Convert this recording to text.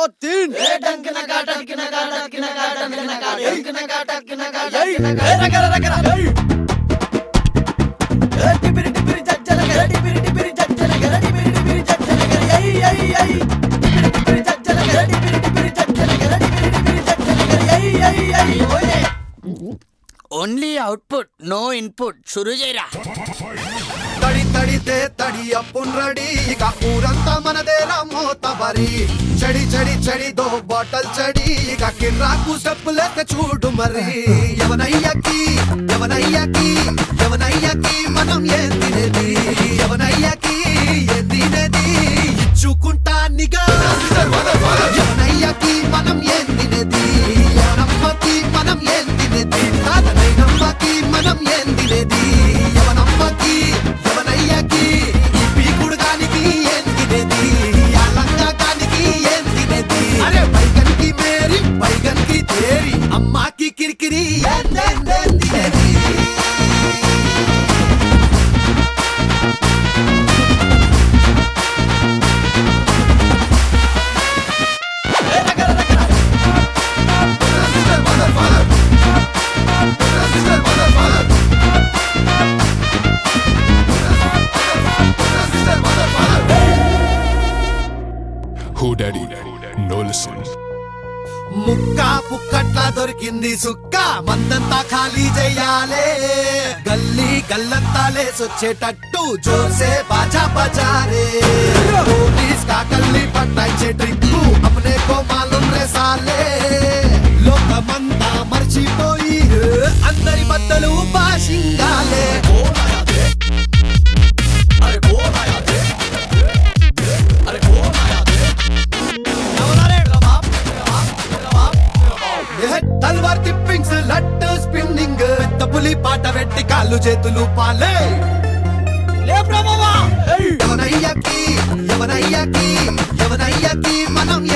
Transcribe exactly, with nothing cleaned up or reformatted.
तीन only output no input షురూ చేయరా తడి తడితే తడి అప్పున్ రెడీ ఇక ఊరంతా మనదేరా మోతబరి చడి చడి చడి దో బాటల్ చడి ఇక కిర్రాకు స్టెప్పులేక చూడు మరి ఎవనయ్యకి ఎవనయ్యకి ఎవనయ్యకి మనం ఏం తినేది ఎవనయ్యకి ఏం తినేది ఇచ్చుకుంటా నిగా ఎవనయ్యకి మనం ఏం తినేది ఎవనమ్మకి మనం ఏం తినేది తాతనైనమ్మకి మనం ఏం తినేది ఎవనమ్మకి ఎవనయ్యకి ఈ పీకుడుగానికి ఏం తినేది ఆ లంగానికి ఏం తినేది అరే పైగన్కి మేరీ పైగన్కి తేరి అమ్మాకి కిరికిరి ఏం ఏం ఏం తినేది Who daddy? No listen. ముక్క పుక్కట్లా దొరికింది సుక్క మందంతా ఖాళీ చెయ్యాలే గల్లీ గల్లంతా లేసొచ్చేటట్టు జోసే బాజా బజారే పోలీస్ కా గల్లీ పట్టాయిచే ట్రిక్కు అప్నే కో మాలూమ్ రే సాలే లోకమంతా మర్చిపోయి అందరి బద్దలు బాషింగాలే తల్వార్ టిప్పింగ్స్ లట్ స్పిన్నింగ్ పెద్ద పులి పాట పెట్టి కాళ్ళు చేతులు పాలే లే ప్రభావా ఎవనయ్యకి ఎవనయ్యకి ఎవనయ్యకి మనం